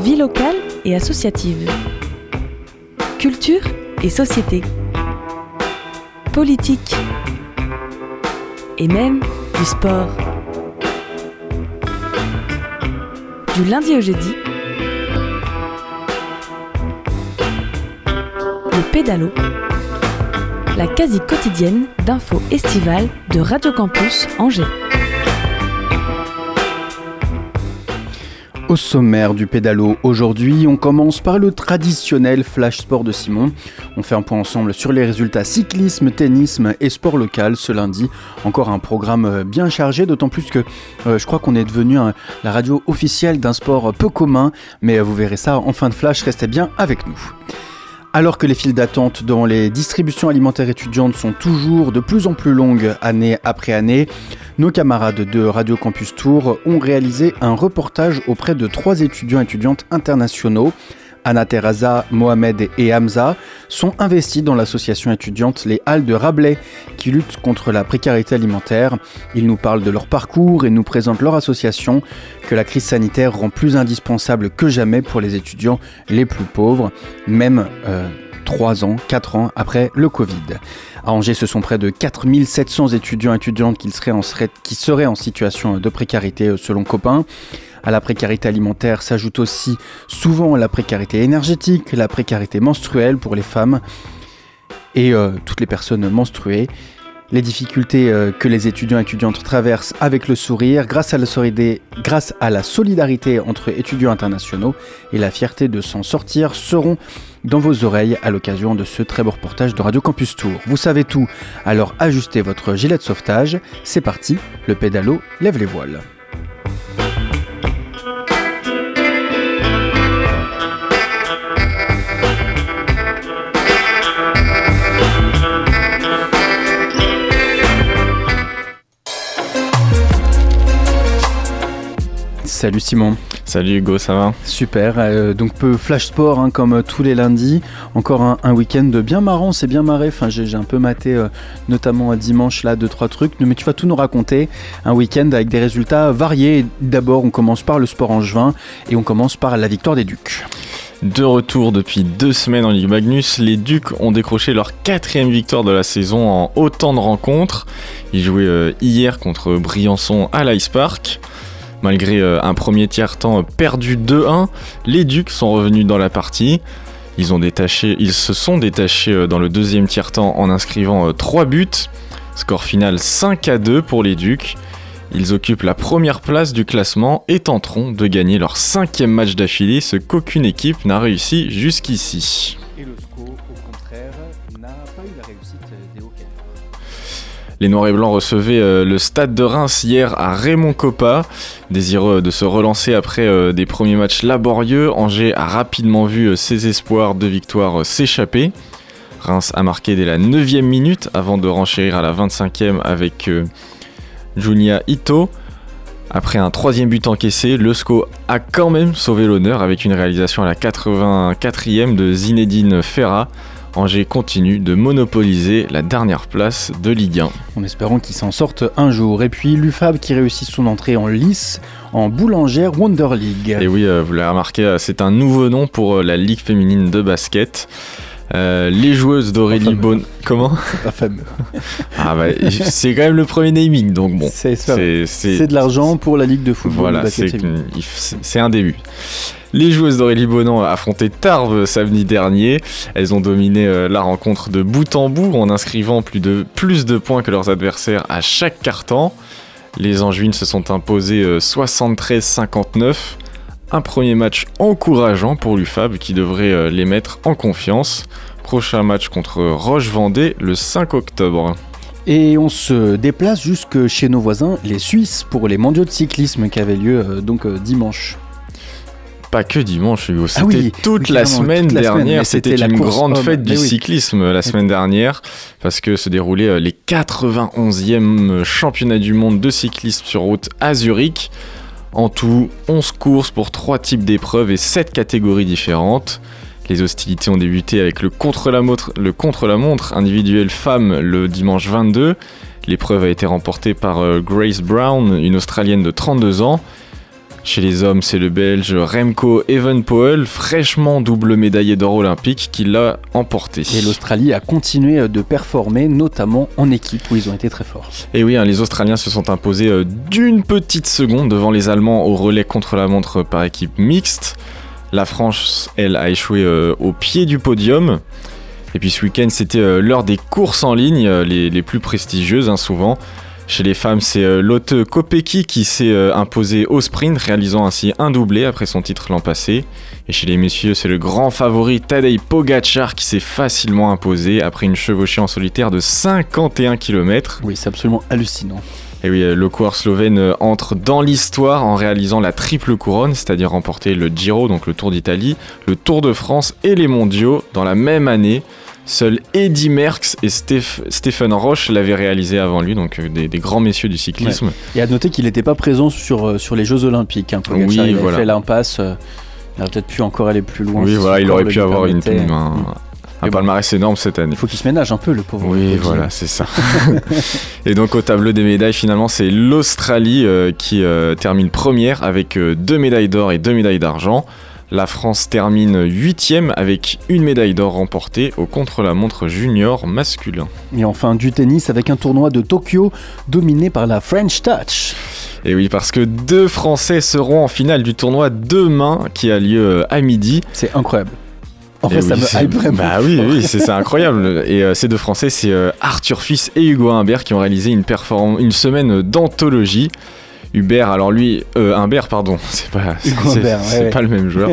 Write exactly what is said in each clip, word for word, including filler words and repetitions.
vie locale et associative, culture et société, politique et même du sport. Du lundi au jeudi, le pédalo, la quasi quotidienne d'infos estivales de Radio Campus Angers. Au sommaire du pédalo, aujourd'hui, on commence par le traditionnel flash sport de Simon. On fait un point ensemble sur les résultats cyclisme, tennisme et sport local ce lundi. Encore un programme bien chargé, d'autant plus que euh, je crois qu'on est devenu un, la radio officielle d'un sport peu commun. Mais vous verrez ça en fin de flash, restez bien avec nous. Alors que les files d'attente dans les distributions alimentaires étudiantes sont toujours de plus en plus longues année après année, nos camarades de Radio Campus Tours ont réalisé un reportage auprès de trois étudiants et étudiantes internationaux. Anna Terraza, Mohamed et Hamza sont investis dans l'association étudiante Les Halles de Rabelais qui lutte contre la précarité alimentaire. Ils nous parlent de leur parcours et nous présentent leur association que la crise sanitaire rend plus indispensable que jamais pour les étudiants les plus pauvres, même euh, trois ans, quatre ans après le Covid. À Angers, ce sont près de quatre mille sept cents étudiants et étudiantes qui seraient en, qui seraient en situation de précarité selon Copain. À la précarité alimentaire s'ajoute aussi souvent la précarité énergétique, la précarité menstruelle pour les femmes et euh, toutes les personnes menstruées. Les difficultés euh, que les étudiants et étudiantes traversent avec le sourire grâce à la, solidé- grâce à la solidarité entre étudiants internationaux et la fierté de s'en sortir seront dans vos oreilles à l'occasion de ce très beau reportage de Radio Campus Tours. Vous savez tout, alors ajustez votre gilet de sauvetage. C'est parti, le pédalo lève les voiles. Salut Simon. Salut Hugo, ça va ? Super, euh, donc peu flash sport hein, comme tous les lundis, encore un, un week-end bien marrant, c'est bien marré, enfin, j'ai, j'ai un peu maté euh, notamment dimanche là deux trois trucs, mais tu vas tout nous raconter, un week-end avec des résultats variés. D'abord on commence par le sport angevin et on commence par la victoire des Ducs. De retour depuis deux semaines en Ligue Magnus, les Ducs ont décroché leur quatrième victoire de la saison en autant de rencontres. Ils jouaient euh, hier contre Briançon à l'Ice Park. Malgré euh, un premier tiers-temps perdu deux un, les Ducs sont revenus dans la partie. Ils, ont détaché, ils se sont détachés euh, dans le deuxième tiers-temps en inscrivant euh, trois buts. Score final cinq à deux pour les Ducs. Ils occupent la première place du classement et tenteront de gagner leur cinquième match d'affilée, ce qu'aucune équipe n'a réussi jusqu'ici. Et le S C O, au contraire, n'a pas eu la réussite des Hockey. Les Noirs et Blancs recevaient euh, le Stade de Reims hier à Raymond Kopa. Désireux de se relancer après euh, des premiers matchs laborieux, Angers a rapidement vu euh, ses espoirs de victoire euh, s'échapper. Reims a marqué dès la neuvième minute avant de renchérir à la vingt-cinquième avec euh, Junya Ito. Après un troisième but encaissé, le S C O a quand même sauvé l'honneur avec une réalisation à la quatre-vingt-quatrième de Zinedine Ferra. Angers continue de monopoliser la dernière place de Ligue un. En espérant qu'ils s'en sortent un jour. Et puis l'U F A B qui réussit son entrée en lice en Boulangère Wonder League. Et oui, euh, vous l'avez remarqué, c'est un nouveau nom pour euh, la Ligue féminine de basket. Euh, les joueuses d'Aurélie Bonneau... Comment ? C'est pas fameux. Ah bah, c'est quand même le premier naming, donc bon. C'est, ça, c'est, c'est, c'est de l'argent pour la Ligue de football. Voilà, basket c'est, c'est un début. Les joueuses d'Aurélie Bonneau affrontaient Tarbes samedi dernier. Elles ont dominé euh, la rencontre de bout en bout en inscrivant plus de, plus de points que leurs adversaires à chaque quart-temps. Les Angevines se sont imposées euh, soixante-treize cinquante-neuf. Un premier match encourageant pour l'U F A B qui devrait euh, les mettre en confiance. Prochain match contre Roche-Vendée le cinq octobre. Et on se déplace jusque chez nos voisins, les Suisses, pour les mondiaux de cyclisme qui avaient lieu euh, donc euh, dimanche. Pas que dimanche, Hugo. C'était ah oui, toute la semaine toute la dernière. Semaine, c'était, c'était une grande homme. fête du oui. cyclisme la semaine dernière parce que se déroulaient les quatre-vingt-onzième championnats du monde de cyclisme sur route à Zurich. En tout, onze courses pour trois types d'épreuves et sept catégories différentes. Les hostilités ont débuté avec le contre-la-montre, le contre-la-montre individuel femme le dimanche vingt-deux. L'épreuve a été remportée par Grace Brown, une Australienne de trente-deux ans. Chez les hommes, c'est le Belge Remco Evenepoel, fraîchement double médaillé d'or olympique, qui l'a emporté. Et l'Australie a continué de performer, notamment en équipe, où ils ont été très forts. Et oui, hein, les Australiens se sont imposés euh, d'une petite seconde devant les Allemands au relais contre-la-montre par équipe mixte. La France, elle, a échoué euh, au pied du podium. Et puis ce week-end, c'était euh, l'heure des courses en ligne, euh, les, les plus prestigieuses, hein, souvent. Chez les femmes, c'est euh, Lotte Kopecky qui s'est euh, imposée au sprint, réalisant ainsi un doublé après son titre l'an passé. Et chez les messieurs, c'est le grand favori Tadej Pogačar qui s'est facilement imposé après une chevauchée en solitaire de cinquante et un kilomètres. Oui, c'est absolument hallucinant. Et oui, le coureur slovène entre dans l'histoire en réalisant la triple couronne, c'est-à-dire remporter le Giro, donc le Tour d'Italie, le Tour de France et les mondiaux dans la même année. Seuls Eddy Merckx et Steph, Stephen Roche l'avaient réalisé avant lui, donc des, des grands messieurs du cyclisme. Ouais. Et à noter qu'il n'était pas présent sur, sur les Jeux Olympiques. Hein, oui, il voilà. avait fait l'impasse, euh, il aurait peut-être pu encore aller plus loin. Oui, voilà, il aurait pu avoir une, une, un, mmh. un palmarès énorme cette année. Il faut qu'il se ménage un peu, le pauvre. Oui, voilà, c'est ça. Et donc au tableau des médailles, finalement, c'est l'Australie euh, qui euh, termine première avec euh, deux médailles d'or et deux médailles d'argent. La France termine huitième avec une médaille d'or remportée au contre-la-montre junior masculin. Et enfin du tennis avec un tournoi de Tokyo dominé par la French Touch. Et oui, parce que deux Français seront en finale du tournoi demain qui a lieu à midi. C'est incroyable. En fait, oui, ça me hype vraiment. Bah oui, oui, c'est, c'est incroyable. Et euh, ces deux Français, c'est euh, Arthur Fils et Hugo Humbert qui ont réalisé une, perform- une semaine d'anthologie. Hubert, alors lui, euh, Humbert, pardon, c'est pas, c'est, Humbert, c'est, ouais, c'est ouais. pas le même joueur.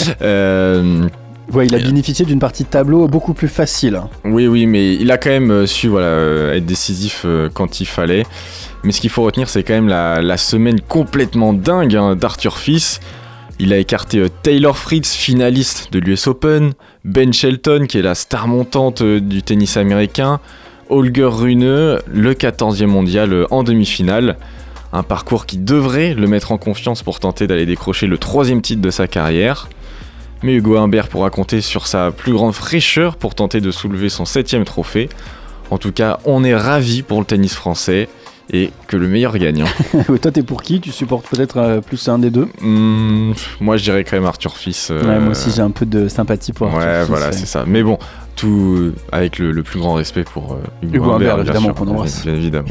euh, ouais, il a bénéficié d'une partie de tableau beaucoup plus facile. Oui, oui, mais il a quand même su voilà, être décisif euh, quand il fallait. Mais ce qu'il faut retenir, c'est quand même la, la semaine complètement dingue hein, d'Arthur Fils. Il a écarté euh, Taylor Fritz, finaliste de l'U S Open, Ben Shelton, qui est la star montante euh, du tennis américain, Holger Rune, le quatorzième mondial euh, en demi-finale. Un parcours qui devrait le mettre en confiance pour tenter d'aller décrocher le troisième titre de sa carrière. Mais Hugo Humbert pourra compter sur sa plus grande fraîcheur pour tenter de soulever son septième trophée. En tout cas, on est ravis pour le tennis français et que le meilleur gagne. Hein. Toi, t'es pour qui ? Tu supportes peut-être euh, plus un des deux ? mmh, Moi, je dirais quand même Arthur Fils. Euh... Ouais, moi aussi, j'ai un peu de sympathie pour Arthur ouais, Fils. Voilà, ouais. c'est ça. Mais bon, tout avec le, le plus grand respect pour euh, Hugo, Hugo Humbert, Humbert, évidemment, sûr, qu'on embrasse. Bien, bien évidemment.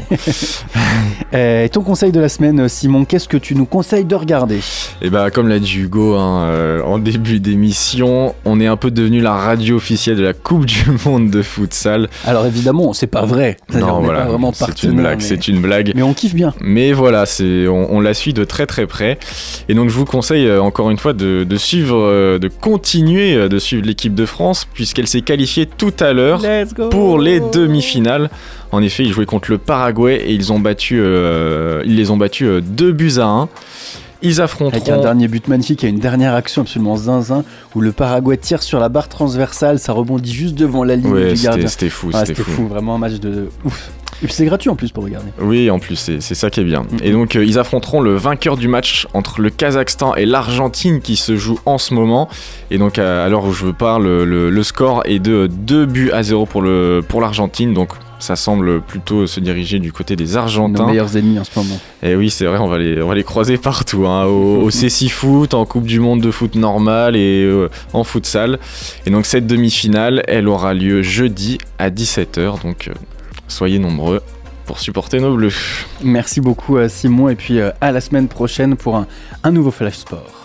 Et ton conseil de la semaine, Simon, qu'est-ce que tu nous conseilles de regarder ? Et bah, comme l'a dit Hugo hein, euh, en début d'émission, on est un peu devenu la radio officielle de la Coupe du Monde de futsal. Alors évidemment, c'est pas vrai. C'est-à-dire, non, on voilà, n'est pas vraiment c'est une blague, mais... c'est une blague. Mais on kiffe bien. Mais voilà, c'est, on, on la suit de très très près. Et donc je vous conseille euh, encore une fois de, de suivre, euh, de continuer euh, de suivre l'équipe de France, puisqu'elle s'est qualifiée tout à l'heure pour les demi-finales. En effet, ils jouaient contre le Paraguay et ils ont battu, euh, ils les ont battus euh, deux buts à un. Ils affronteront... Avec un dernier but magnifique, il y a une dernière action absolument zinzin où le Paraguay tire sur la barre transversale, ça rebondit juste devant la ligne ouais, du gardien. C'était, c'était fou, ah, c'était, c'était fou. fou, vraiment un match de ouf. Et puis c'est gratuit en plus pour regarder. Oui, en plus, c'est, c'est ça qui est bien. Mm-hmm. Et donc, euh, ils affronteront le vainqueur du match entre le Kazakhstan et l'Argentine qui se joue en ce moment. Et donc, à, à l'heure où je vous parle, le, le score est de deux buts à zéro pour, le, pour l'Argentine. Donc, ça semble plutôt se diriger du côté des Argentins. Nos meilleurs ennemis en ce moment. Et oui, c'est vrai, on va les, on va les croiser partout. Hein, au, au C six Foot, en Coupe du Monde de foot normal et euh, en futsal. Et donc, cette demi-finale, elle aura lieu jeudi à dix-sept heures. Donc, euh, soyez nombreux pour supporter nos Bleus. Merci beaucoup Simon et puis à la semaine prochaine pour un, un nouveau Flash Sport.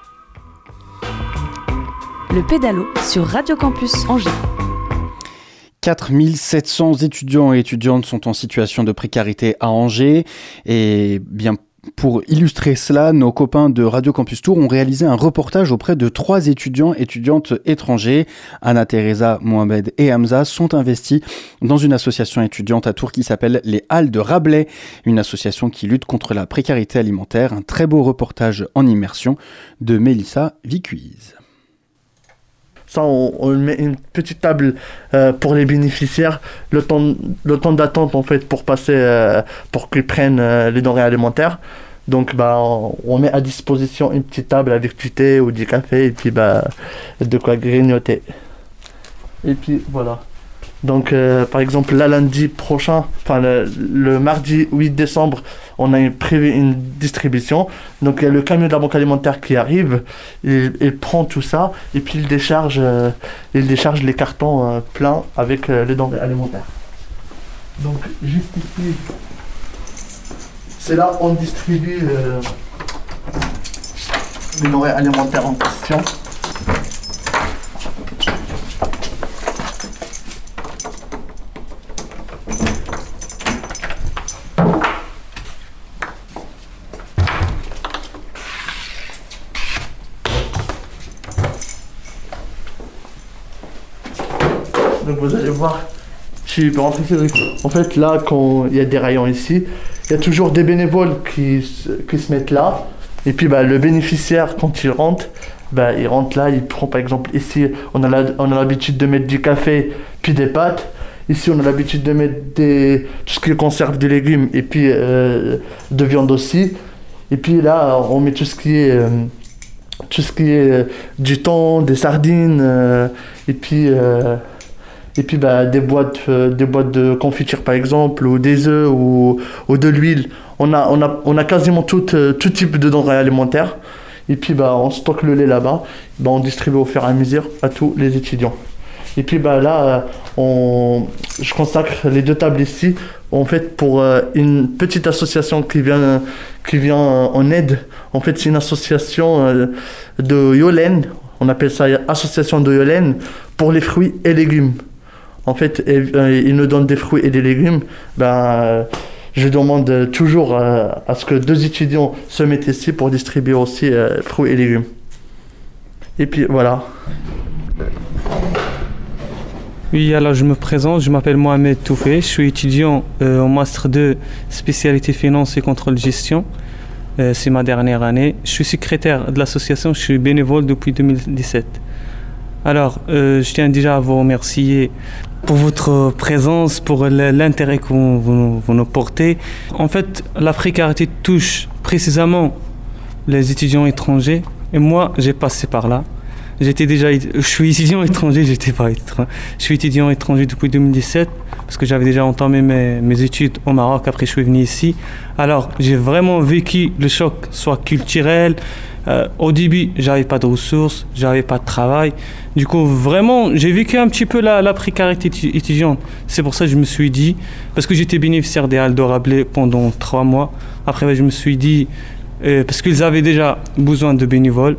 Le pédalo sur Radio Campus Angers. quatre mille sept cents étudiants et étudiantes sont en situation de précarité à Angers et bien pour illustrer cela, nos copains de Radio Campus Tours ont réalisé un reportage auprès de trois étudiants et étudiantes étrangers. Anna, Teresa, Mohamed et Hamza sont investis dans une association étudiante à Tours qui s'appelle les Halles de Rabelais, une association qui lutte contre la précarité alimentaire. Un très beau reportage en immersion de Mélissa Vicuise. Ça, on, on met une petite table euh, pour les bénéficiaires, le temps, le temps d'attente en fait pour passer, euh, pour qu'ils prennent euh, les denrées alimentaires. Donc, bah, on, on met à disposition une petite table avec du thé ou du café et puis bah, de quoi grignoter. Et puis voilà. Donc, euh, par exemple, là, lundi prochain, enfin le, le mardi huit décembre, on a prévu une distribution. Donc, il y a le camion de la banque alimentaire qui arrive, il, il prend tout ça et puis il décharge, euh, il décharge les cartons euh, pleins avec euh, les denrées alimentaires. Donc, juste ici, c'est là où on distribue euh, les denrées alimentaires en question. Donc vous allez voir, tu peux rentrer Cédric. En fait là, quand il y a des rayons ici, il y a toujours des bénévoles qui, qui se mettent là. Et puis bah, le bénéficiaire, quand il rentre, bah, il rentre là, il prend par exemple ici, on a, la, on a l'habitude de mettre du café puis des pâtes. Ici on a l'habitude de mettre des, tout ce qui est conserve de légumes et puis euh, de viande aussi. Et puis là on met tout ce qui est... Euh, tout ce qui est euh, du thon, des sardines euh, et puis... Euh, Et puis bah, des, boîtes, euh, des boîtes de confiture par exemple, ou des œufs, ou, ou de l'huile. On a, on a, on a quasiment tout, euh, tout type de denrées alimentaires. Et puis bah, on stocke le lait là-bas. Bah, on distribue au fur et à mesure à tous les étudiants. Et puis bah, là, euh, on, je consacre les deux tables ici en fait, pour euh, une petite association qui vient, qui vient en aide. En fait, c'est une association euh, de Yolène. On appelle ça association de Yolène pour les fruits et légumes. En fait, ils nous donnent des fruits et des légumes. Ben, je demande toujours à ce que deux étudiants se mettent ici pour distribuer aussi fruits et légumes. Et puis voilà. Oui, alors je me présente, je m'appelle Mohamed Toufé, je suis étudiant euh, au Master deux, spécialité finance et contrôle de gestion. Euh, c'est ma dernière année. Je suis secrétaire de l'association, je suis bénévole depuis deux mille dix-sept. Alors, euh, je tiens déjà à vous remercier pour votre présence, pour l'intérêt que vous, vous, vous nous portez. En fait, la précarité touche précisément les étudiants étrangers. Et moi, j'ai passé par là. J'étais déjà, je suis étudiant étranger, j'étais pas étranger. Je suis étudiant étranger depuis deux mille dix-sept parce que j'avais déjà entamé mes, mes études au Maroc. Après, je suis venu ici. Alors, j'ai vraiment vécu le choc, soit culturel. Euh, au début, j'avais pas de ressources, j'avais pas de travail. Du coup, vraiment, j'ai vécu un petit peu la, la précarité étudiante. C'est pour ça que je me suis dit, parce que j'étais bénéficiaire des Halles de Rabelais pendant trois mois. Après, je me suis dit, euh, parce qu'ils avaient déjà besoin de bénévoles,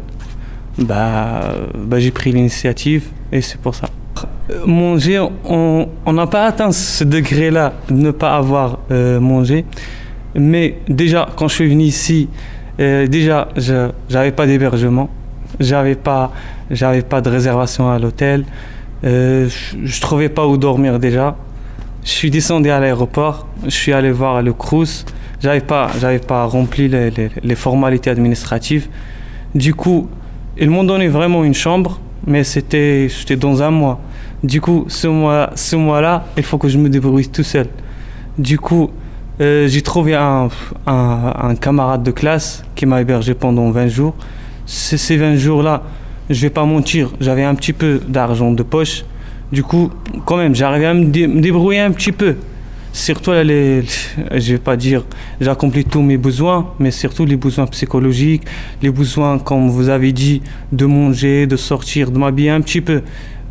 bah, bah j'ai pris l'initiative et c'est pour ça. Manger, on n'a pas atteint ce degré-là de ne pas avoir euh, mangé. Mais déjà, quand je suis venu ici, euh, déjà, je n'avais pas d'hébergement, j'avais pas, j'avais pas de réservation à l'hôtel, euh, je ne trouvais pas où dormir déjà. Je suis descendu à l'aéroport, je suis allé voir le Crous, j'avais pas, j'avais pas rempli les, les, les formalités administratives. Du coup, ils m'ont donné vraiment une chambre, mais c'était, c'était dans un mois. Du coup, ce mois, ce mois-là, il faut que je me débrouille tout seul. Du coup, euh, j'ai trouvé un, un, un camarade de classe qui m'a hébergé pendant vingt jours. C- ces vingt jours-là, je vais pas mentir, j'avais un petit peu d'argent de poche. Du coup, quand même, j'arrivais à me, dé- me débrouiller un petit peu. Surtout, les, les, je vais pas dire, j'ai accompli tous mes besoins, mais surtout les besoins psychologiques, les besoins, comme vous avez dit, de manger, de sortir, de m'habiller un petit peu.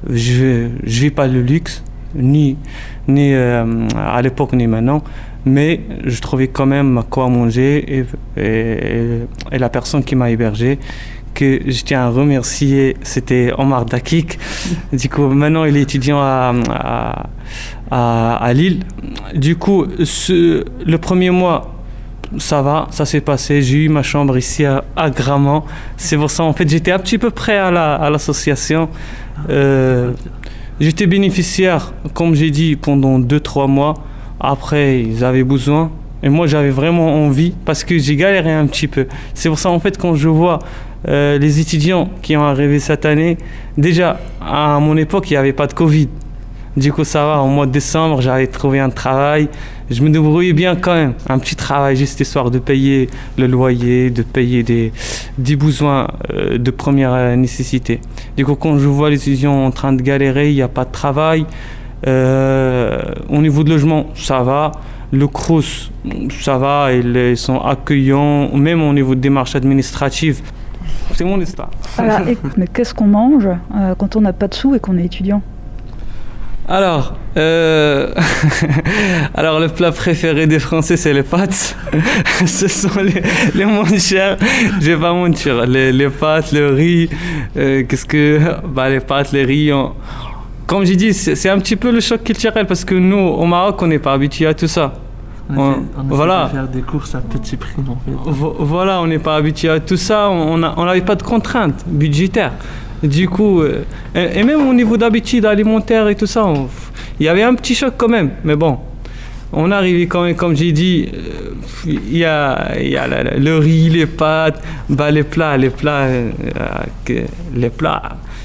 Je je vis pas le luxe, ni, ni euh, à l'époque, ni maintenant, mais je trouvais quand même quoi manger et, et, et la personne qui m'a hébergé, que je tiens à remercier, c'était Omar Dakik. Du coup, maintenant, il est étudiant à, à, à, à Lille. Du coup, ce, le premier mois, ça va, ça s'est passé. J'ai eu ma chambre ici à, à Grammont. C'est pour ça, en fait, j'étais un petit peu prêt à, la, à l'association. Euh, j'étais bénéficiaire, comme j'ai dit, pendant deux trois mois. Après, ils avaient besoin. Et moi, j'avais vraiment envie parce que j'ai galéré un petit peu. C'est pour ça, en fait, quand je vois euh, les étudiants qui ont arrivé cette année, déjà, à mon époque, il n'y avait pas de Covid. Du coup, ça va, en mois de décembre, j'avais trouvé un travail. Je me débrouillais bien quand même. Un petit travail, juste histoire de payer le loyer, de payer des, des besoins euh, de première nécessité. Du coup, quand je vois les étudiants en train de galérer, il n'y a pas de travail, Euh, au niveau de logement, ça va. Le Crous, ça va, ils sont accueillants, même au niveau de démarches administratives. C'est mon histoire. Voilà, et, mais qu'est-ce qu'on mange euh, quand on n'a pas de sous et qu'on est étudiant? Alors, euh... Alors, le plat préféré des Français, c'est les pâtes. Ce sont les, les moins chers. Je vais pas mentir. Les, les pâtes, le riz. Euh, qu'est-ce que. Bah, les pâtes, les riz. On... Comme j'ai dit, c'est, c'est un petit peu le choc culturel parce que nous, au Maroc, on n'est pas habitué à tout ça. On, on, essaie, on voilà. essaie de faire des courses à petit prix, en fait. Vo- voilà, on n'est pas habitué à tout ça. On n'avait pas de contraintes budgétaires. Du coup, euh, et, et même au niveau d'habitude alimentaire et tout ça, il y avait un petit choc quand même. Mais bon, on arrivait quand même, comme j'ai dit, il euh, y a, y a la, la, le riz, les pâtes, bah, les plats, les plats, euh, les plats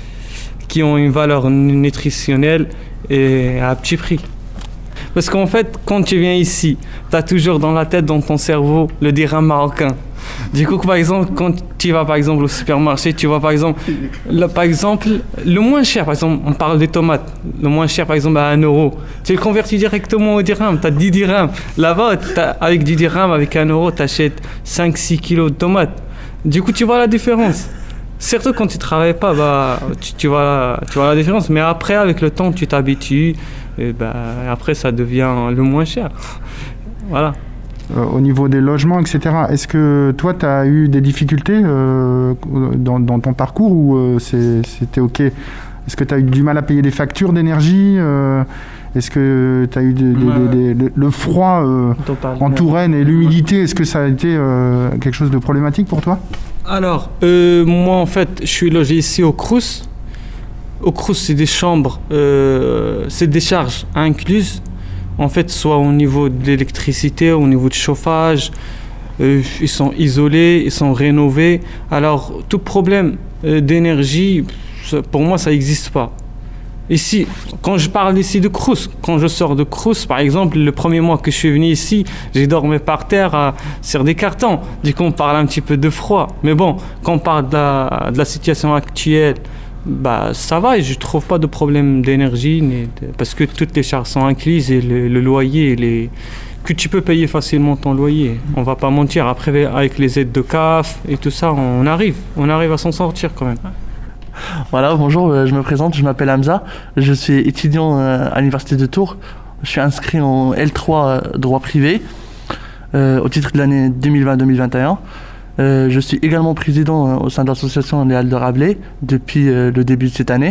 qui ont une valeur nutritionnelle et à petit prix. Parce qu'en fait, quand tu viens ici, tu as toujours dans la tête, dans ton cerveau, le dirham marocain. Du coup, par exemple, quand tu vas par exemple au supermarché, tu vois par exemple, le, par exemple, le moins cher, par exemple, on parle des tomates, le moins cher par exemple à un euro, tu le convertis directement au dirham, tu as dix dirhams. Là-bas, avec dix dirhams, avec un euro, tu achètes cinq six kilos de tomates. Du coup, tu vois la différence. Surtout quand tu ne travailles pas, bah, tu, tu, vois, tu vois la différence. Mais après, avec le temps, tu t'habitues. Et bah, après, ça devient le moins cher. Voilà. Euh, au niveau des logements, et cetera, est-ce que toi, tu as eu des difficultés euh, dans, dans ton parcours ou euh, c'est, c'était OK? Est-ce que tu as eu du mal à payer des factures d'énergie euh, Est-ce que tu as eu des, des, ouais. des, des, le froid euh, en Touraine et l'humidité? Est-ce que ça a été euh, quelque chose de problématique pour toi? Alors, euh, moi, en fait, je suis logé ici au Crous. Au Crous, c'est des chambres, euh, c'est des charges incluses. En fait, soit au niveau de l'électricité, au niveau de chauffage, euh, ils sont isolés, ils sont rénovés. Alors, tout problème euh, d'énergie, pour moi, ça n'existe pas. Ici, quand je parle ici de Crous, quand je sors de Crous, par exemple, le premier mois que je suis venu ici, j'ai dormi par terre à, sur des cartons. Du coup, on parle un petit peu de froid. Mais bon, quand on parle de la, de la situation actuelle, bah, ça va et je ne trouve pas de problème d'énergie ni de, parce que toutes les charges sont incluses et le, le loyer, les, que tu peux payer facilement ton loyer. On ne va pas mentir. Après, avec les aides de C A F et tout ça, on arrive, on arrive à s'en sortir quand même. Voilà, bonjour, je me présente, je m'appelle Hamza, je suis étudiant à l'Université de Tours. Je suis inscrit en L trois droit privé euh, au titre de l'année deux mille vingt deux mille vingt et un. Euh, je suis également président euh, au sein de l'association Les Halles de Rabelais depuis euh, le début de cette année.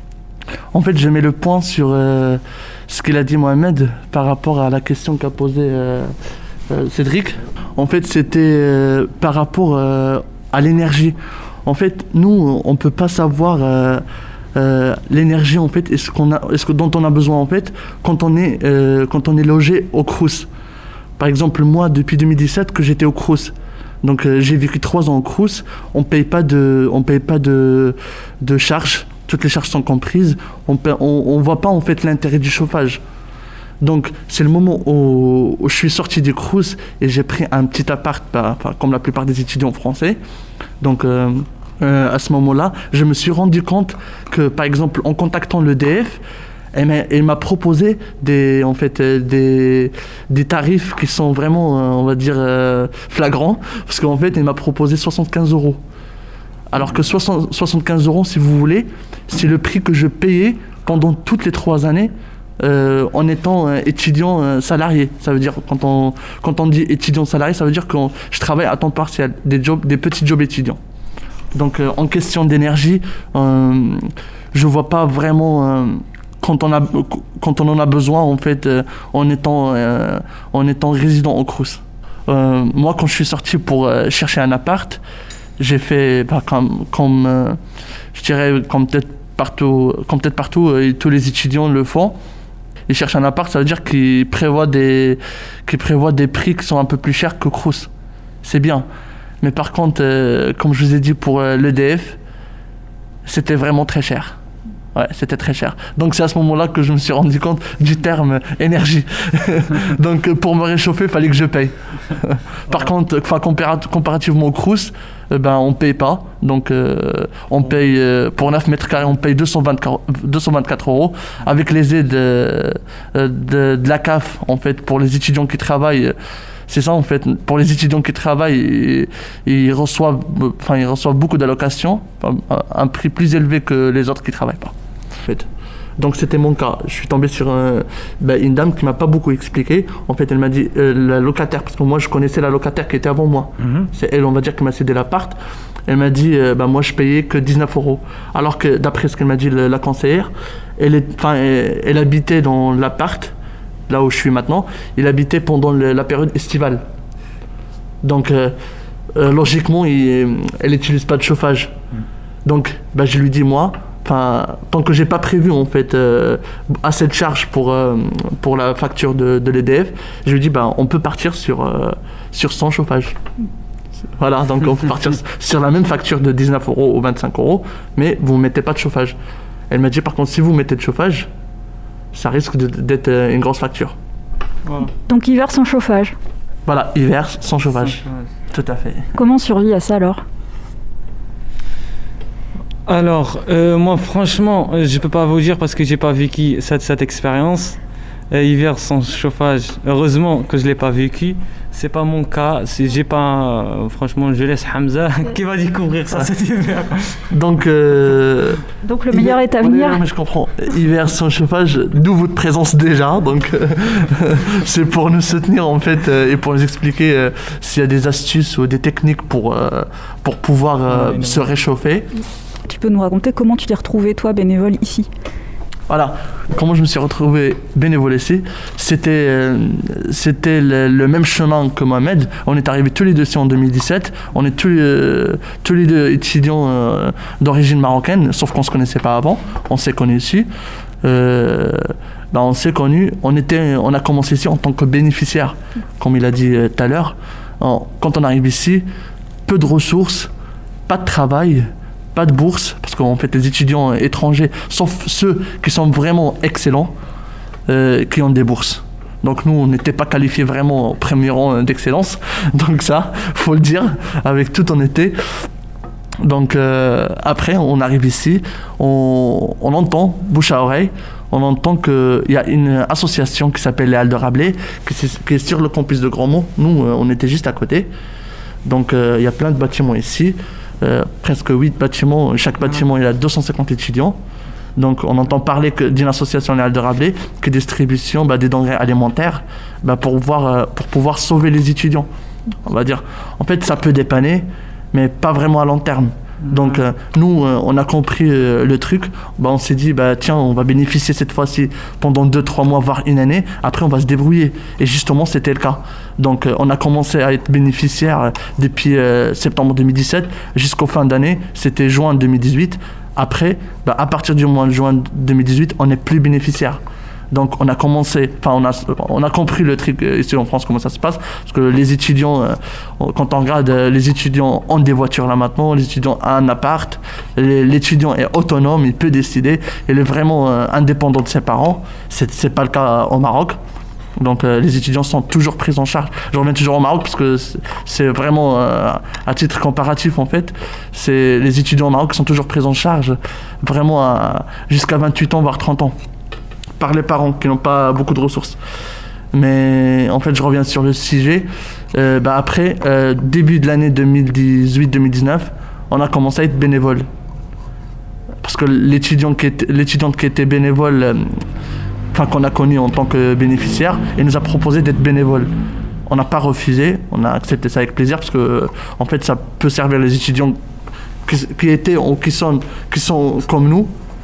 En fait, je mets le point sur euh, ce qu'il a dit Mohamed par rapport à la question qu'a posée euh, euh, Cédric. En fait, c'était euh, par rapport euh, à l'énergie. En fait, nous, on ne peut pas savoir euh, euh, l'énergie en fait, est-ce qu'on a, est-ce que, dont on a besoin en fait, quand on est, euh, quand on est logé au Crous. Par exemple, moi, depuis deux mille dix-sept, que j'étais au Crous. Donc euh, j'ai vécu trois ans au Crous, on paye pas de, on paye pas de, de charges, toutes les charges sont comprises, on paye, on, on voit pas en fait l'intérêt du chauffage. Donc c'est le moment où, où je suis sorti du Crous et j'ai pris un petit appart, bah, bah, comme la plupart des étudiants français. Donc euh, euh, à ce moment-là, je me suis rendu compte que par exemple en contactant l'E D F, Elle m'a, elle m'a proposé des, en fait, des, des tarifs qui sont vraiment, on va dire, euh, flagrants. Parce qu'en fait, elle m'a proposé soixante-quinze euros. Alors que soixante, soixante-quinze euros, si vous voulez, c'est le prix que je payais pendant toutes les trois années euh, en étant euh, étudiant euh, salarié. Ça veut dire, quand on, quand on dit étudiant salarié, ça veut dire que je travaille à temps partiel, des, jobs, des petits jobs étudiants. Donc, euh, en question d'énergie, euh, je ne vois pas vraiment... Euh, Quand on, a, quand on en a besoin, en fait, euh, en, étant, euh, en étant résident au Crous. Euh, moi, quand je suis sorti pour euh, chercher un appart, j'ai fait, bah, comme, comme euh, je dirais, comme peut-être partout, comme peut-être partout euh, tous les étudiants le font. Ils cherchent un appart, ça veut dire qu'ils prévoient des, qu'ils prévoient des prix qui sont un peu plus chers que Crous. C'est bien. Mais par contre, euh, comme je vous ai dit pour euh, l'E D F, c'était vraiment très cher. Ouais, c'était très cher. Donc c'est à ce moment-là que je me suis rendu compte du terme énergie. Donc pour me réchauffer, il fallait que je paye. Par contre, compara- comparativement au Crous, euh, ben, on ne paye pas. Donc euh, on paye, euh, pour neuf mètres carrés, on paye deux cent vingt-quatre euros. Avec les aides euh, de, de la C A F, en fait, pour les étudiants qui travaillent. C'est ça en fait, pour les étudiants qui travaillent, ils, ils, reçoivent, enfin, ils reçoivent beaucoup d'allocations, un, un prix plus élevé que les autres qui ne travaillent pas. En fait. Donc c'était mon cas. Je suis tombé sur un, ben, une dame qui ne m'a pas beaucoup expliqué. En fait, elle m'a dit, euh, la locataire, parce que moi je connaissais la locataire qui était avant moi. Mm-hmm. C'est elle, on va dire, qui m'a cédé l'appart. Elle m'a dit, euh, ben, moi je payais que dix-neuf euros. Alors que d'après ce qu'elle m'a dit, la, la conseillère, elle, est, enfin, elle, elle habitait dans l'appart. Là où je suis maintenant, il habitait pendant le, la période estivale. Donc, euh, euh, logiquement, il, elle n'utilise pas de chauffage. Donc, bah, je lui dis, moi, tant que je n'ai pas prévu, en fait, euh, assez de charges pour, euh, pour la facture de, de l'E D F, je lui dis, bah, on peut partir sur, euh, sur sans chauffage. Voilà, donc on peut partir sur la même facture de dix-neuf euros ou vingt-cinq euros, mais vous ne mettez pas de chauffage. Elle m'a dit, par contre, si vous mettez de chauffage, ça risque de, d'être une grosse facture. Voilà. Donc hiver sans chauffage. Voilà, hiver sans chauffage. Tout à fait. Comment survit à ça alors ? Alors, euh, moi franchement, je peux pas vous dire parce que j'ai pas vécu cette, cette expérience. Euh, hiver sans chauffage, heureusement que je l'ai pas vécu. C'est pas mon cas. C'est, j'ai pas, euh, franchement, je laisse Hamza qui va découvrir ça cet hiver. Donc, euh, donc le meilleur hiver, est à venir. Ouais, mais je comprends. Hiver sans chauffage, d'où votre présence déjà. Donc, euh, c'est pour nous soutenir en fait euh, et pour nous expliquer euh, s'il y a des astuces ou des techniques pour euh, pour pouvoir euh, ouais, se réchauffer. Tu peux nous raconter comment tu t'es retrouvé toi bénévole ici ? Voilà, comment je me suis retrouvé bénévole ici, c'était, euh, c'était le, le même chemin que Mohamed. On est arrivés tous les deux ici en deux mille dix-sept. On est tous, euh, tous les deux étudiants euh, d'origine marocaine, sauf qu'on ne se connaissait pas avant. On s'est connus ici. Euh, ben on s'est connus. On, était, on a commencé ici en tant que bénéficiaire, comme il a dit euh, tout à l'heure. En, quand on arrive ici, peu de ressources, pas de travail, pas de bourse, parce qu'en fait les étudiants étrangers, sauf ceux qui sont vraiment excellents, euh, qui ont des bourses. Donc nous, on n'était pas qualifiés vraiment au premier rang d'excellence. Donc ça, faut le dire, avec toute honnêteté. Donc euh, après, on arrive ici, on, on entend, bouche à oreille, on entend qu'il y a une association qui s'appelle les Halles de Rabelais, qui, qui est sur le campus de Grandmont. Nous, euh, on était juste à côté. Donc euh, il y a plein de bâtiments ici. Euh, presque huit bâtiments, chaque bâtiment il a deux cent cinquante étudiants. Donc on entend parler que d'une association les Halles de Rabelais qui distribution bah, des denrées alimentaires bah, pour, pouvoir, euh, pour pouvoir sauver les étudiants. On va dire, en fait ça peut dépanner, mais pas vraiment à long terme. Donc euh, nous, euh, on a compris euh, le truc, bah, on s'est dit, bah, tiens, on va bénéficier cette fois-ci pendant deux trois mois, voire une année, après on va se débrouiller. Et justement, c'était le cas. Donc euh, on a commencé à être bénéficiaire euh, depuis euh, septembre deux mille dix-sept jusqu'au fin d'année, c'était juin deux mille dix-huit. Après, bah, à partir du mois de juin deux mille dix-huit, on n'est plus bénéficiaire. Donc on a commencé, enfin on a, on a compris le truc ici en France, comment ça se passe, parce que les étudiants, euh, quand on regarde, les étudiants ont des voitures là maintenant, les étudiants ont un appart, les, l'étudiant est autonome, il peut décider, il est vraiment euh, indépendant de ses parents, c'est, c'est pas le cas au Maroc. Donc euh, les étudiants sont toujours pris en charge. Je reviens toujours au Maroc parce que c'est, c'est vraiment, euh, à titre comparatif en fait, c'est les étudiants au Maroc qui sont toujours pris en charge, vraiment à, jusqu'à vingt-huit ans, voire trente ans. Par les parents qui n'ont pas beaucoup de ressources. Mais en fait, je reviens sur le sujet. Euh, bah après, euh, début de l'année deux mille dix-huit deux mille dix-neuf, on a commencé à être bénévole. Parce que l'étudiant qui était, l'étudiante qui était bénévole, euh, enfin qu'on a connu en tant que bénéficiaire, elle nous a proposé d'être bénévole. On n'a pas refusé, on a accepté ça avec plaisir parce que en fait, ça peut servir les étudiants qui, qui étaient ou qui sont, qui sont comme nous.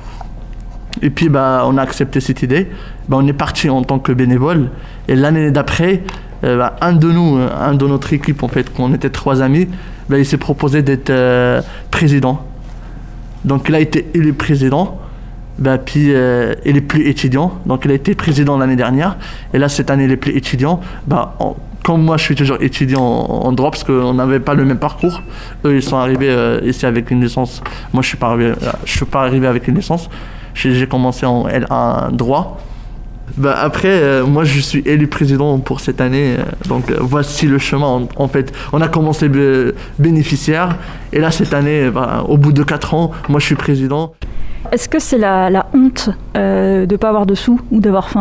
Et puis bah, on a accepté cette idée, bah, on est parti en tant que bénévole et l'année d'après, euh, bah, un de nous, un de notre équipe en fait, qu'on était trois amis, bah, il s'est proposé d'être euh, président. Donc il a été élu président, bah, puis euh, il est plus étudiant, donc il a été président l'année dernière et là cette année il est plus étudiant. Bah, on, comme moi je suis toujours étudiant en, en droit parce qu'on n'avait pas le même parcours, eux ils sont arrivés euh, ici avec une licence, moi je suis pas arrivé, je suis pas arrivé avec une licence. J'ai, j'ai commencé en L un droit. Bah après, euh, moi je suis élu président pour cette année, euh, donc euh, voici le chemin. En, en fait, on a commencé b- bénéficiaire, et là cette année, bah, au bout de quatre ans, moi je suis président. Est-ce que c'est la, la honte euh, de ne pas avoir de sous ou d'avoir faim ?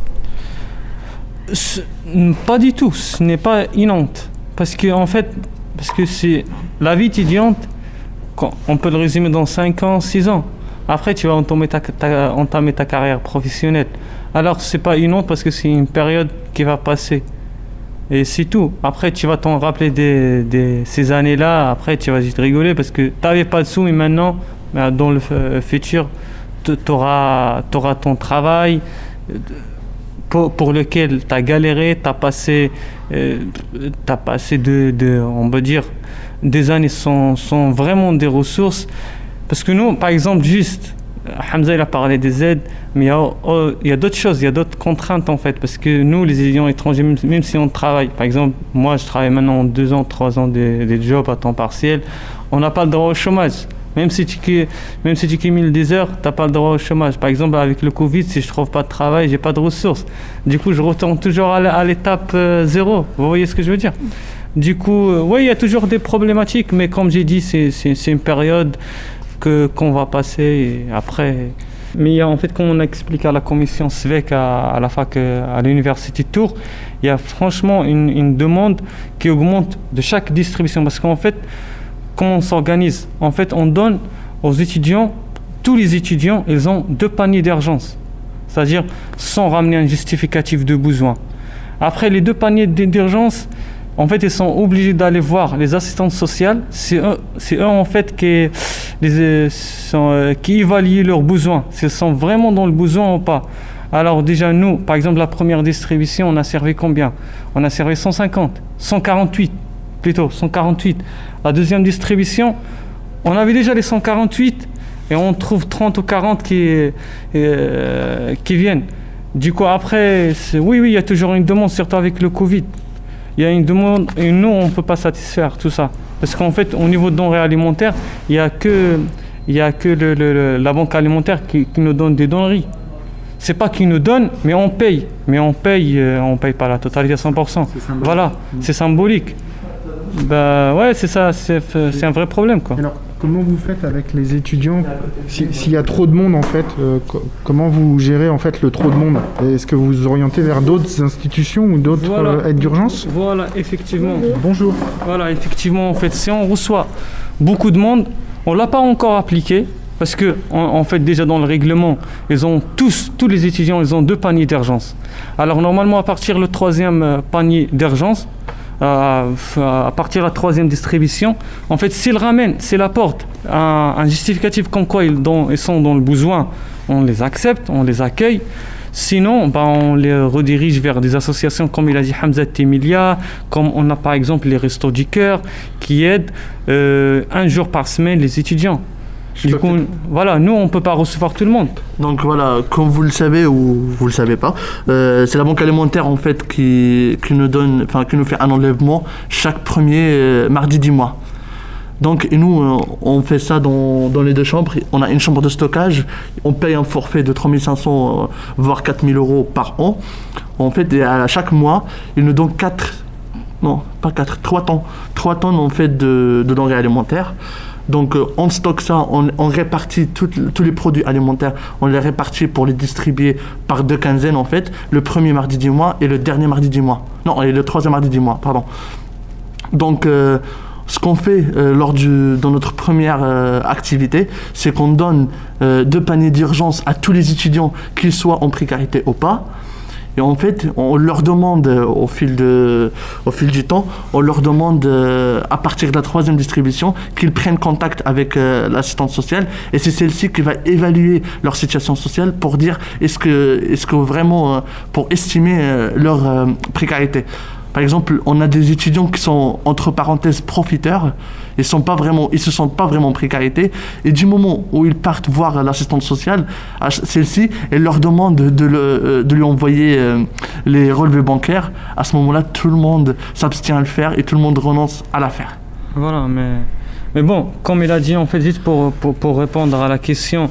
Ce- Pas du tout, ce n'est pas une honte. Parce que, en fait, parce que c'est la vie étudiante, quand- on peut le résumer dans cinq ans, six ans. Après, tu vas entamer ta, ta- entamer ta carrière professionnelle. Alors, c'est pas une honte parce que c'est une période qui va passer. Et c'est tout. Après, tu vas t'en rappeler de ces années-là. Après, tu vas juste rigoler parce que tu n'avais pas de sous et maintenant, bah, dans le f- futur, tu auras ton travail pour, pour lequel tu as galéré, tu as passé, euh, t'as passé de, de, on peut dire, des années sans, sans vraiment des ressources. Parce que nous, par exemple, juste, Hamza il a parlé des aides, mais il y a, oh, il y a d'autres choses, il y a d'autres contraintes en fait. Parce que nous, les étudiants étrangers, même, même si on travaille, par exemple, moi je travaille maintenant deux ans, trois ans des, des jobs à temps partiel, on n'a pas le droit au chômage. Même si tu, même si tu cumules des heures, tu n'as pas le droit au chômage. Par exemple, avec le Covid, si je ne trouve pas de travail, je n'ai pas de ressources. Du coup, je retourne toujours à l'étape euh, zéro. Vous voyez ce que je veux dire ? Du coup, euh, oui, il y a toujours des problématiques, mais comme j'ai dit, c'est, c'est, c'est une période que, qu'on va passer et après. Mais il y a, en fait, quand on explique à la commission S V E C à, à la fac, à l'université de Tours, il y a franchement une, une demande qui augmente de chaque distribution. Parce qu'en fait, comment on s'organise ? En fait, on donne aux étudiants, tous les étudiants, ils ont deux paniers d'urgence. C'est-à-dire sans ramener un justificatif de besoin. Après, les deux paniers d'urgence, en fait, ils sont obligés d'aller voir les assistantes sociales. C'est eux, c'est eux en fait, qui, les, sont, euh, qui évaluent leurs besoins, s'ils sont vraiment dans le besoin ou pas. Alors déjà, nous, par exemple, la première distribution, on a servi combien ? On a servi cent cinquante, cent quarante-huit plutôt, cent quarante-huit. La deuxième distribution, on avait déjà les cent quarante-huit et on trouve trente ou quarante qui, euh, qui viennent. Du coup, après, oui, oui, il y a toujours une demande, surtout avec le Covid. Il y a une demande et nous, on ne peut pas satisfaire tout ça. Parce qu'en fait, au niveau de denrées alimentaires, il n'y a que, il y a que le, le, la banque alimentaire qui, qui nous donne des denrées. C'est pas qu'ils nous donnent, mais on paye. Mais on paye, euh, on paye pas la totalité à cent pour cent. C'est voilà, mmh. C'est symbolique. Bah ouais, c'est ça, c'est, c'est un vrai problème, quoi. Alors, comment vous faites avec les étudiants si, s'il y a trop de monde, en fait, euh, co- comment vous gérez en fait le trop de monde ? Est-ce que vous vous orientez vers d'autres institutions ou d'autres voilà. euh, aides d'urgence ? Voilà, effectivement. Bonjour. Voilà, effectivement, en fait, si on reçoit beaucoup de monde, on l'a pas encore appliqué. Parce que, en, en fait, déjà dans le règlement, ils ont tous, tous les étudiants, ils ont deux paniers d'urgence. Alors, normalement, à partir du troisième panier d'urgence, euh, à partir de la troisième distribution, en fait, s'ils ramènent, s'ils apportent un, un justificatif comme quoi ils, dans, ils sont dans le besoin, on les accepte, on les accueille. Sinon, bah, on les redirige vers des associations, comme il a dit Hamza Temilia, comme on a par exemple les Restos du Cœur, qui aident euh, un jour par semaine les étudiants. Du coup, voilà, nous, on ne peut pas recevoir tout le monde. Donc voilà, comme vous le savez ou vous le savez pas, euh, c'est la banque alimentaire en fait qui, qui nous donne, enfin qui nous fait un enlèvement chaque premier euh, mardi du mois. Donc et nous, euh, on fait ça dans, dans les deux chambres. On a une chambre de stockage, on paye un forfait de trois mille cinq cents euh, voire quatre mille euros par an. En fait, et à chaque mois, ils nous donnent quatre, non pas quatre, trois tonnes, trois tonnes en fait de, de denrées alimentaires. Donc euh, on stocke ça, on, on répartit tout, tous les produits alimentaires, on les répartit pour les distribuer par deux quinzaines en fait, le premier mardi du mois et le dernier mardi du mois. Non, et le troisième mardi du mois, pardon. Donc euh, ce qu'on fait euh, lors du, dans notre première euh, activité, c'est qu'on donne euh, deux paniers d'urgence à tous les étudiants, qu'ils soient en précarité ou pas. Et en fait, on leur demande euh, au fil de, au fil du temps, on leur demande euh, à partir de la troisième distribution qu'ils prennent contact avec euh, l'assistante sociale, et c'est celle-ci qui va évaluer leur situation sociale pour dire est-ce que, est-ce que vraiment euh, pour estimer euh, leur euh, précarité. Par exemple, on a des étudiants qui sont entre parenthèses profiteurs, ils sont pas vraiment, ils se sentent pas vraiment en précarité, et du moment où ils partent voir l'assistante sociale, celle-ci, elle leur demande de, le, de lui envoyer les relevés bancaires. À ce moment-là, tout le monde s'abstient à le faire et tout le monde renonce à la faire. Voilà, mais, mais bon, comme il a dit, en fait, juste pour, pour, pour répondre à la question,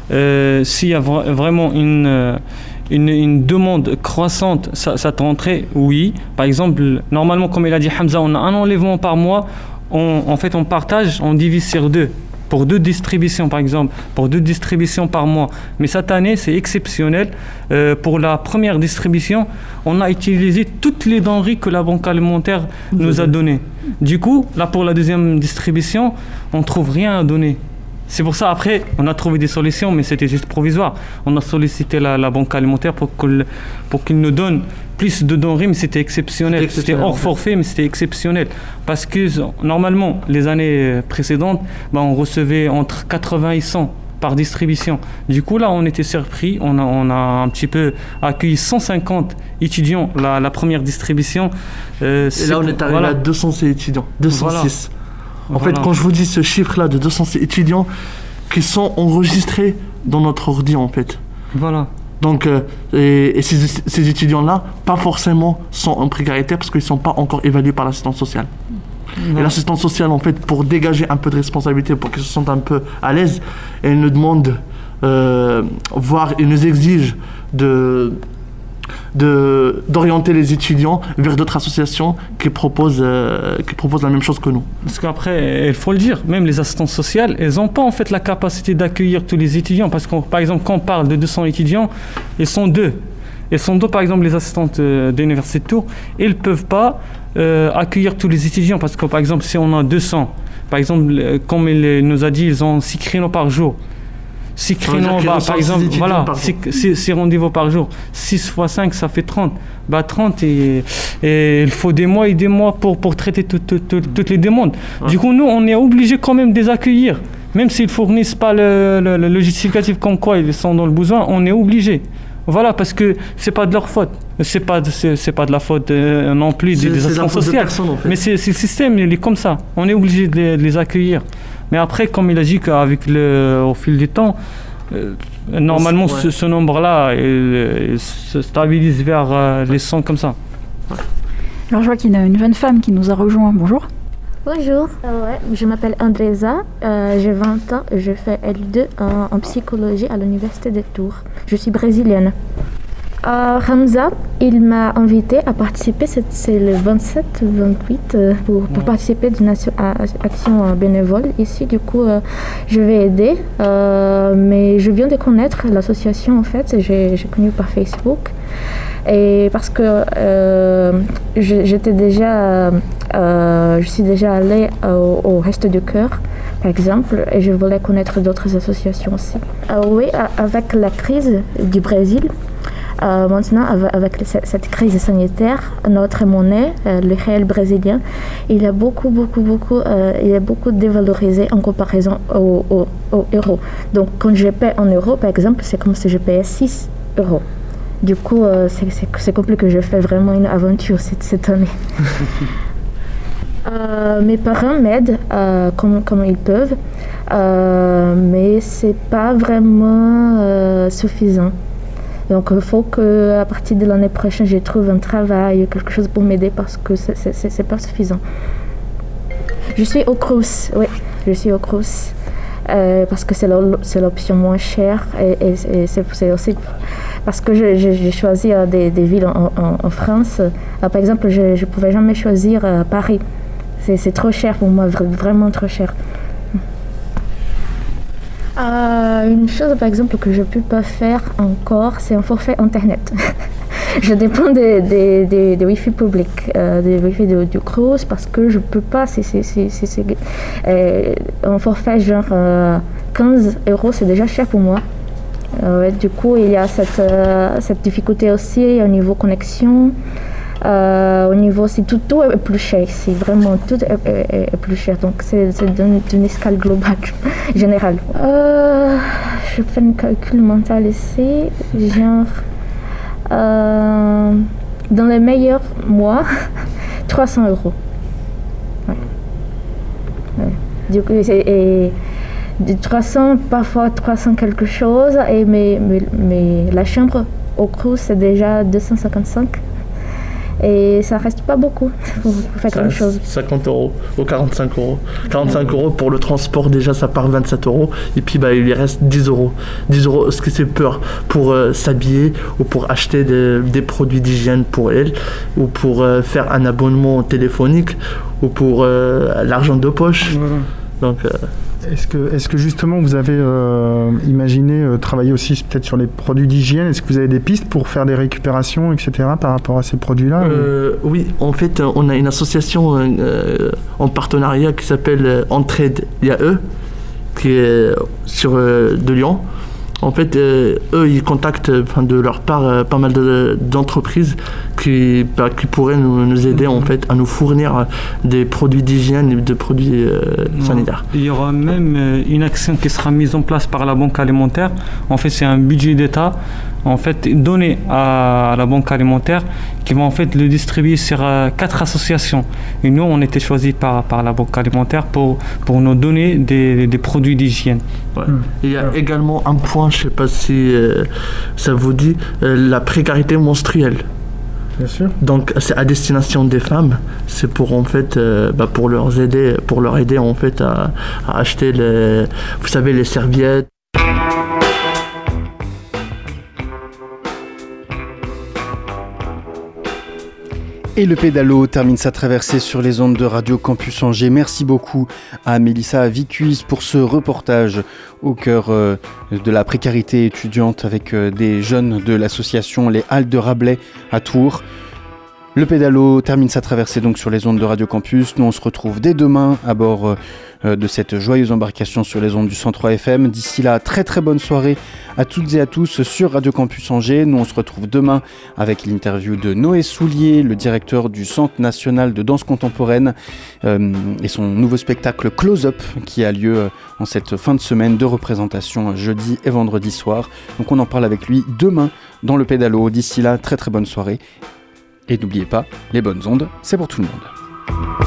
euh, s'il y a vra- vraiment une, euh, une, une demande croissante, ça, ça te rentrait, oui. Par exemple, normalement, comme il a dit Hamza, on a un enlèvement par mois. On, en fait, on partage, on divise sur deux. Pour deux distributions, par exemple, pour deux distributions par mois. Mais cette année, c'est exceptionnel. Euh, pour la première distribution, on a utilisé toutes les denrées que la banque alimentaire nous a données. Du coup, là, pour la deuxième distribution, on ne trouve rien à donner. C'est pour ça, après, on a trouvé des solutions, mais c'était juste provisoire. On a sollicité la, la banque alimentaire pour, pour qu'ils nous donnent plus de denrées, mais c'était exceptionnel. C'était, exceptionnel. C'était hors forfait, mais c'était exceptionnel. Parce que, normalement, les années précédentes, bah, on recevait entre quatre-vingts et cent par distribution. Du coup, là, on était surpris. On a, on a un petit peu accueilli cent cinquante étudiants, la, la première distribution. Euh, et là, on est arrivé voilà. à deux cent six étudiants. deux cent six. Voilà. En voilà. fait, quand je vous dis ce chiffre-là de deux cent six étudiants qui sont enregistrés dans notre ordi, en fait. Voilà. Donc, euh, et, et ces, ces étudiants-là, pas forcément sont en précarité parce qu'ils ne sont pas encore évalués par l'assistance sociale. Voilà. Et l'assistance sociale, en fait, pour dégager un peu de responsabilité, pour qu'ils se sentent un peu à l'aise, elle nous demande, euh, voire elle nous exige de... De, d'orienter les étudiants vers d'autres associations qui proposent, euh, qui proposent la même chose que nous. Parce qu'après, il faut le dire, même les assistantes sociales, elles n'ont pas en fait la capacité d'accueillir tous les étudiants. Parce que, par exemple, quand on parle de deux cents étudiants, ils sont deux. Ils sont deux, par exemple, les assistantes euh, de l'Université de Tours. Ils ne peuvent pas euh, accueillir tous les étudiants. Parce que, par exemple, si on a deux cents, par exemple, comme il nous a dit, ils ont six créneaux par jour. six créneaux, bah, par exemple, voilà, six rendez-vous par jour. six fois cinq, ça fait trente. Bah, trente, et, et il faut des mois et des mois pour, pour traiter tout, tout, tout, toutes les demandes. Ouais. Du coup, nous, on est obligé quand même de les accueillir. Même s'ils ne fournissent pas le, le, le justificatif comme quoi ils sont dans le besoin, on est obligé. Voilà, parce que ce n'est pas de leur faute. Ce n'est pas, c'est, c'est pas de la faute euh, non plus des, des assistantes sociales. Personne, en fait. Mais c'est, c'est le système, il est comme ça. On est obligé de les, de les accueillir. Mais après, comme il a dit qu'avec le, au fil du temps, euh, normalement, ouais. ce, ce nombre-là, il, il se stabilise vers euh, les cent comme ça. Alors, je vois qu'il y a une jeune femme qui nous a rejoint. Bonjour. Bonjour, euh, ouais, je m'appelle Andresa, euh, j'ai vingt ans et je fais L deux en, en psychologie à l'Université de Tours. Je suis brésilienne. Euh, Hamza, il m'a invité à participer, c'est, c'est le vingt-sept vingt-huit, euh, pour, pour participer d'une action, à, action bénévole ici. Du coup, euh, je vais aider, euh, mais je viens de connaître l'association en fait, j'ai, j'ai connu par Facebook. Et parce que euh, je, j'étais déjà, euh, je suis déjà allée au, au Resto du Cœur, par exemple, et je voulais connaître d'autres associations aussi. Euh, oui, avec la crise du Brésil, euh, maintenant, avec cette crise sanitaire, notre monnaie, euh, le réel brésilien, il est beaucoup, beaucoup, beaucoup, euh, il est beaucoup dévalorisé en comparaison au, au, au euro. Donc, quand je paie en euros, par exemple, c'est comme si je payais six euros. Du coup, euh, c'est, c'est, c'est compliqué. Je fais vraiment une aventure cette, cette année. euh, mes parents m'aident euh, comme, comme ils peuvent, euh, mais c'est pas vraiment euh, suffisant. Donc, il faut qu'à partir de l'année prochaine, je trouve un travail, quelque chose pour m'aider parce que c'est, c'est, c'est, c'est pas suffisant. Je suis au Crous, oui, je suis au Crous. Euh, parce que c'est, c'est l'option moins chère et, et, et c'est, c'est aussi parce que je, je, j'ai choisi euh, des, des villes en, en, en France. Euh, par exemple, je ne pouvais jamais choisir euh, Paris. C'est, c'est trop cher pour moi, vraiment trop cher. Euh, une chose, par exemple, que je ne peux pas faire encore, c'est un forfait Internet. Je dépends des, des, des, des Wi-Fi publics, euh, des Wi-Fi de, du Crous, parce que je ne peux pas. C'est, c'est, c'est, c'est, c'est, euh, un forfait genre euh, quinze euros, c'est déjà cher pour moi. Euh, ouais, du coup, il y a cette, euh, cette difficulté aussi au niveau connexion. Euh, au niveau, c'est tout, tout est plus cher ici, vraiment tout est, est, est plus cher. Donc, c'est, c'est d'une, d'une escale globale, générale. Euh, je fais un calcul mental ici, genre. Euh, dans les meilleurs mois, trois cents euros. Ouais. Ouais. Du coup, c'est et, de trois cents, parfois trois cents quelque chose, et mais, mais, mais la chambre au Crous, c'est déjà deux cent cinquante-cinq. Et ça reste pas beaucoup. Vous faites Ça une chose. cinquante euros ou quarante-cinq euros. quarante-cinq euros pour le transport, déjà ça part vingt-sept euros. Et puis bah, il lui reste dix euros. dix euros, ce que c'est peur pour euh, s'habiller ou pour acheter de- des produits d'hygiène pour elle, ou pour euh, faire un abonnement téléphonique, ou pour euh, l'argent de poche. Donc, euh, Est-ce que, est-ce que justement vous avez euh, imaginé euh, travailler aussi peut-être sur les produits d'hygiène? Est-ce que vous avez des pistes pour faire des récupérations, et cetera par rapport à ces produits-là? ou- Euh, oui, en fait, euh, on a une association euh, en partenariat qui s'appelle euh, Entraide I A E, qui est sur euh, de Lyon. En fait, euh, eux, ils contactent euh, enfin, de leur part euh, pas mal de- d'entreprises qui, bah, qui pourraient nous, nous aider en fait à nous fournir euh, des produits d'hygiène et de produits euh, sanitaires. Il y aura même euh, une action qui sera mise en place par la Banque alimentaire. En fait, c'est un budget d'État en fait donné à la Banque alimentaire qui va en fait le distribuer sur euh, quatre associations. Et nous, on était choisis par, par la Banque alimentaire pour, pour nous donner des, des produits d'hygiène. Ouais. Il y a également un point, je ne sais pas si euh, ça vous dit, euh, la précarité menstruelle. Bien sûr. Donc c'est à destination des femmes, c'est pour en fait euh, bah, pour leur aider pour leur aider en fait à, à acheter les, vous savez, les serviettes. Et le pédalo termine sa traversée sur les ondes de Radio Campus Angers. Merci beaucoup à Mélissa Vicuis pour ce reportage au cœur euh, de la précarité étudiante avec euh, des jeunes de l'association Les Halles de Rabelais à Tours. Le pédalo termine sa traversée donc sur les ondes de Radio Campus. Nous on se retrouve dès demain à bord euh, de cette joyeuse embarcation sur les ondes du cent trois F M. D'ici là, très très bonne soirée à toutes et à tous sur Radio Campus Angers. Nous on se retrouve demain avec l'interview de Noé Soulier, le directeur du Centre National de Danse Contemporaine euh, et son nouveau spectacle Close Up qui a lieu euh, en cette fin de semaine de représentation jeudi et vendredi soir. Donc on en parle avec lui demain dans le pédalo. D'ici là, très très bonne soirée. Et n'oubliez pas, les bonnes ondes, c'est pour tout le monde.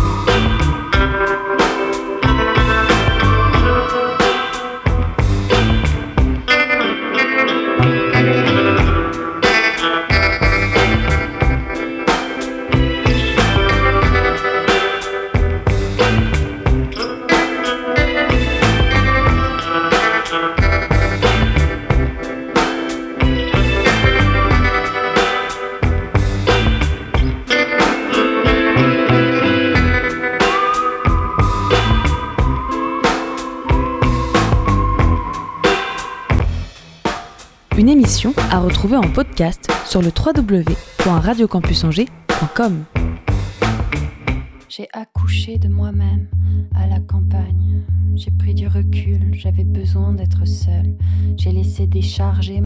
Une émission à retrouver en podcast sur le w w w point radio campus angers point com. J'ai accouché de moi-même à la campagne. J'ai pris du recul, j'avais besoin d'être seule. J'ai laissé décharger